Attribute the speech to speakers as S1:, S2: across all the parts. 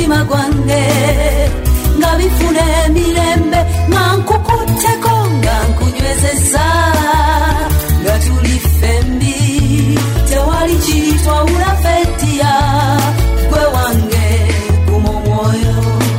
S1: mutima gwange nga bifuna emirembe nga nkukuteko nga nkunywezeza nga tuli fembi tewali kitwawula fetiya gwe wange guma omwoyo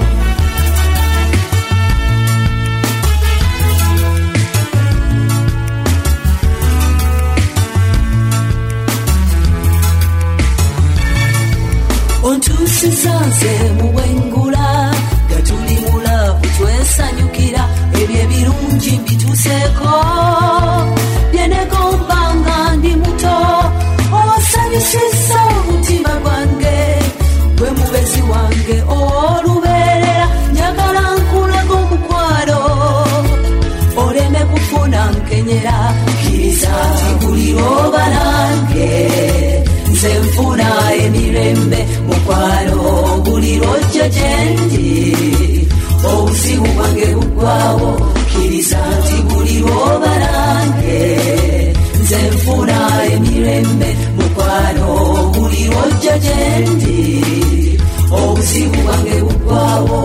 S1: ontusisanze muwengula gatuli mulavu twesanyukira ebyo ebirungi mbituseeko byenegombanga ndi muto osanyusisa omutima gwange gwe mubezi wange olubeerera njagala nkulaga omukwano oleme kufuna nkenyera kiriza buli oba nange nze nfuna emirembe mukwano buli lwojja gyendi obuzibu bwange bugwawo kiriza nti buli lwoba nange nze nfuna emirembe mukwano buli lwojja gyendi obuzibu bwange bugwawo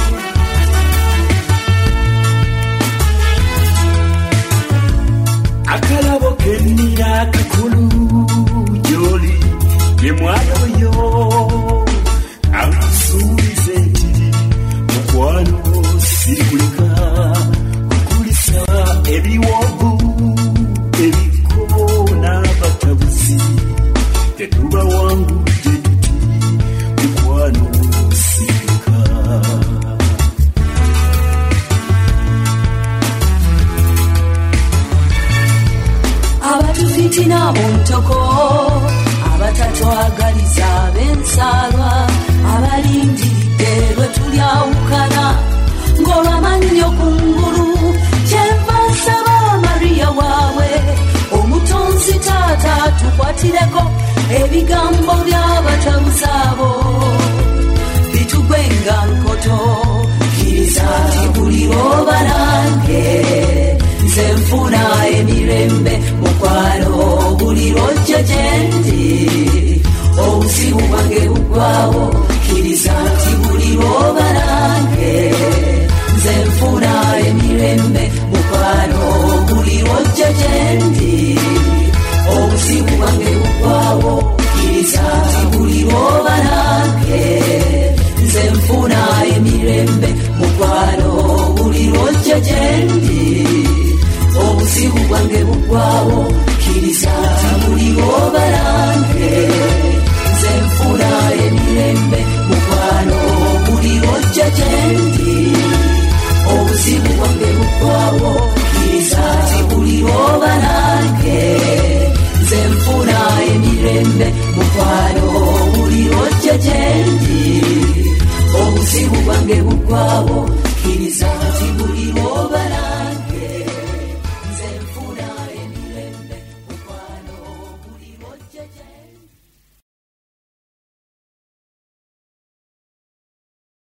S2: akalabo kennira kakulu gyoli ye mwana oyo ansuubize nti mukwano sirikuleka kukulisa ebiwogu ebiko n'abatabuzi tetuba wangudde tuti mukwano sirikuleka
S1: abatufitina muntoko abatatwagaliza b'ensalwa abalindiridde lwe tulyawukana ng'olwamannyo kungulu kyenva nsaba mariya waabwe omutonzi taata tukwatireko ebigambo by'abatabuzi abo bitugwenga nkoto kiriza nti buli oba nange nze nfuna emirembe mukwano buli lwojja gyendi obuzibu bwange bugwawo kiriza nti buli lwoba nange nze nfuna emirembe mukwano buli lwojja gyendi obuzibu bwange bugwawo kiriza nti buli lwoba nange nze nfuna emirembe mukwano buli lwojja gyendi obuzibu bwange bugwawo kiriza nti buli lwoba nange nze nfuna emirembe mukwano buli lwojja gyendi obuzibu bwange bugwawo kiriza nti buli lwoba nange nze nfuna emirembe mukwano buli lwojja gyendi obuzibu bwange bugwawo kiriza